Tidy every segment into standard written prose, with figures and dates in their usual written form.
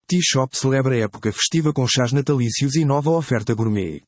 Tea Shop celebra a época festiva com chás natalícios e nova oferta gourmet.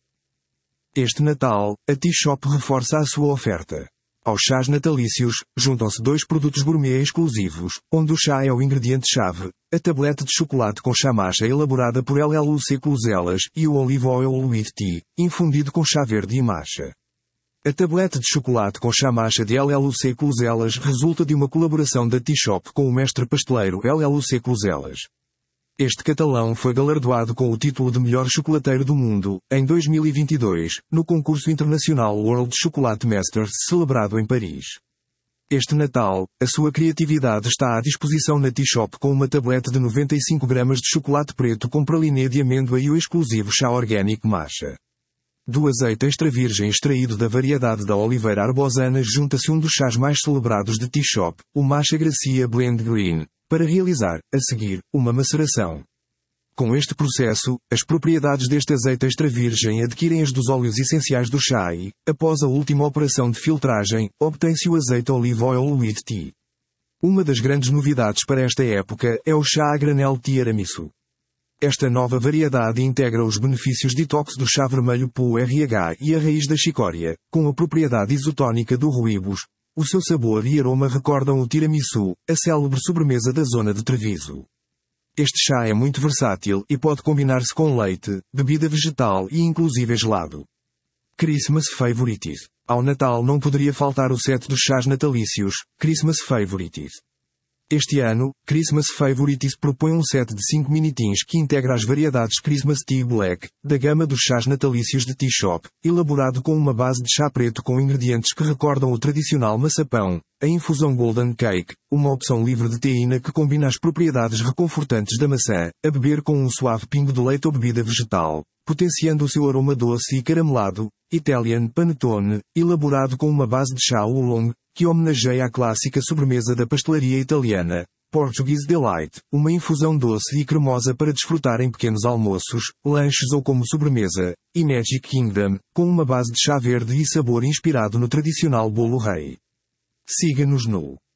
Este Natal, a Tea Shop reforça a sua oferta. Aos chás natalícios, juntam-se dois produtos gourmet exclusivos, onde o chá é o ingrediente-chave, a tablete de chocolate com chá matcha elaborada por LLC Cluselas e o Olive Oil with Tea, infundido com chá verde e matcha. A tablete de chocolate com chá matcha de LLC Cluselas resulta de uma colaboração da Tea Shop com o mestre pasteleiro LLC Cluselas. Este catalão foi galardoado com o título de melhor chocolateiro do mundo, em 2022, no concurso internacional World Chocolate Masters celebrado em Paris. Este Natal, a sua criatividade está à disposição na Tea Shop com uma tablete de 95 gramas de chocolate preto com praliné de amêndoa e o exclusivo chá orgânico matcha. Do azeite extra virgem extraído da variedade da oliveira arbosana junta-se um dos chás mais celebrados de Tea Shop, o Matcha Gracia Blend Green, para realizar, a seguir, uma maceração. Com este processo, as propriedades deste azeite extra virgem adquirem as dos óleos essenciais do chá e, após a última operação de filtragem, obtém-se o azeite Olive Oil with Tea. Uma das grandes novidades para esta época é o chá a granel Tiramisu. Esta nova variedade integra os benefícios detox do chá vermelho Poo RH e a raiz da chicória, com a propriedade isotónica do rooibos. O seu sabor e aroma recordam o tiramisu, a célebre sobremesa da zona de Treviso. Este chá é muito versátil e pode combinar-se com leite, bebida vegetal e inclusive gelado. Christmas Favorites. Ao Natal não poderia faltar o set dos chás natalícios, Christmas Favorites. Este ano, Christmas Favorites propõe um set de 5 mini-teas que integra as variedades Christmas Tea Black, da gama dos chás natalícios de Tea Shop, elaborado com uma base de chá preto com ingredientes que recordam o tradicional maçapão, a infusão Golden Cake, uma opção livre de teína que combina as propriedades reconfortantes da maçã, a beber com um suave pingo de leite ou bebida vegetal, potenciando o seu aroma doce e caramelado, Italian Panettone, elaborado com uma base de chá oolong, que homenageia a clássica sobremesa da pastelaria italiana, Portuguese Delight, uma infusão doce e cremosa para desfrutar em pequenos almoços, lanches ou como sobremesa, e Magic Kingdom, com uma base de chá verde e sabor inspirado no tradicional bolo rei. Siga-nos no